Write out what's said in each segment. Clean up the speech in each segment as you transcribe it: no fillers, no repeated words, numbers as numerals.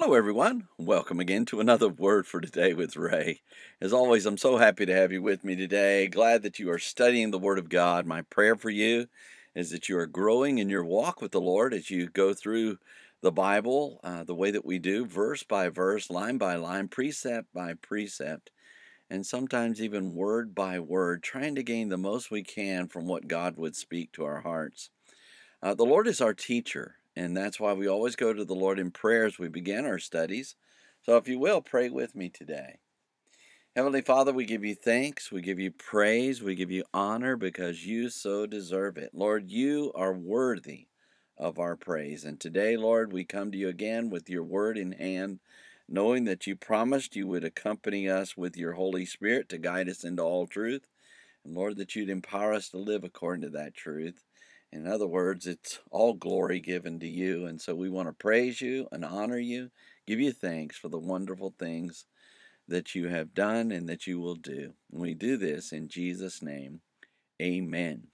Hello, everyone. Welcome again to another Word for Today with Ray. As always, I'm so happy to have you with me today. Glad that you are studying the Word of God. My prayer for you is that you are growing in your walk with the Lord as you go through the Bible the way that we do, verse by verse, line by line, precept by precept, and sometimes even word by word, trying to gain the most we can from what God would speak to our hearts. The Lord is our teacher, and that's why we always go to the Lord in prayer as we begin our studies. So if you will, pray with me today. Heavenly Father, we give you thanks, we give you praise, we give you honor because you so deserve it. Lord, you are worthy of our praise. And today, Lord, we come to you again with your word in hand, knowing that you promised you would accompany us with your Holy Spirit to guide us into all truth. And Lord, that you'd empower us to live according to that truth. In other words, it's all glory given to you. And so we want to praise you and honor you, give you thanks for the wonderful things that you have done and that you will do. And we do this in Jesus' name. Amen.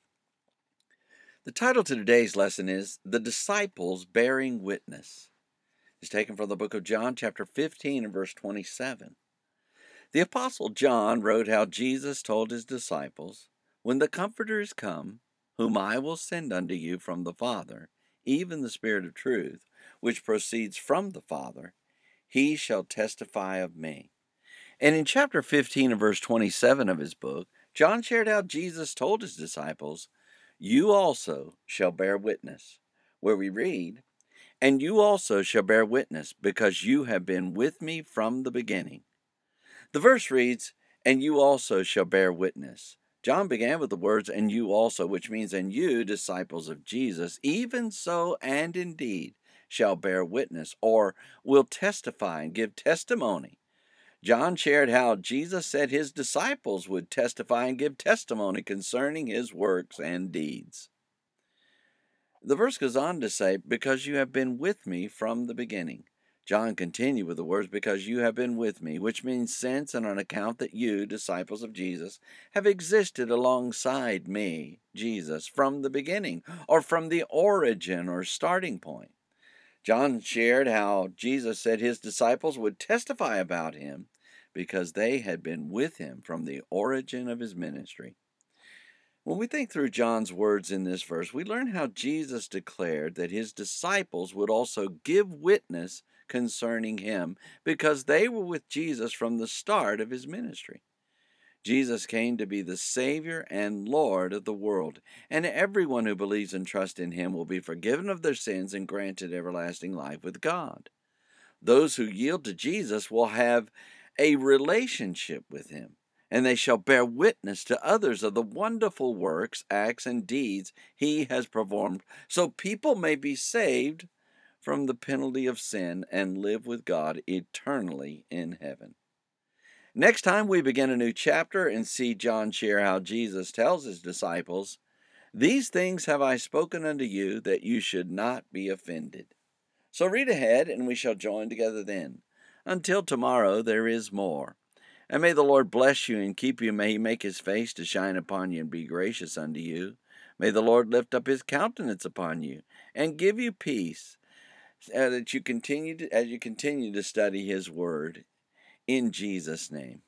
The title to today's lesson is The Disciples Bearing Witness. It's taken from the book of John, chapter 15, and verse 27. The Apostle John wrote how Jesus told his disciples, "When the Comforter is come, whom I will send unto you from the Father, even the Spirit of truth, which proceeds from the Father, he shall testify of me." And in chapter 15 and verse 27 of his book, John shared how Jesus told his disciples, "You also shall bear witness," where we read, "And you also shall bear witness, because you have been with me from the beginning." The verse reads, "And you also shall bear witness." John began with the words, "and you also," which means, and you, disciples of Jesus, even so and indeed shall bear witness, or will testify and give testimony. John shared how Jesus said his disciples would testify and give testimony concerning his works and deeds. The verse goes on to say, "Because you have been with me from the beginning." John continued with the words, "Because you have been with me," which means since and on account that you, disciples of Jesus, have existed alongside me, Jesus, from the beginning, or from the origin or starting point. John shared how Jesus said his disciples would testify about him because they had been with him from the origin of his ministry. When we think through John's words in this verse, we learn how Jesus declared that his disciples would also give witness concerning him because they were with Jesus from the start of his ministry. Jesus came to be the Savior and Lord of the world, and everyone who believes and trusts in him will be forgiven of their sins and granted everlasting life with God. Those who yield to Jesus will have a relationship with him, and they shall bear witness to others of the wonderful works, acts, and deeds he has performed, so people may be saved from the penalty of sin and live with God eternally in heaven. Next time we begin a new chapter and see John share how Jesus tells his disciples, "These things have I spoken unto you, that you should not be offended." So read ahead, and we shall join together then. Until tomorrow, there is more. And may the Lord bless you and keep you. May he make his face to shine upon you and be gracious unto you. May the Lord lift up his countenance upon you and give you peace, as you continue to study his word. In Jesus' name,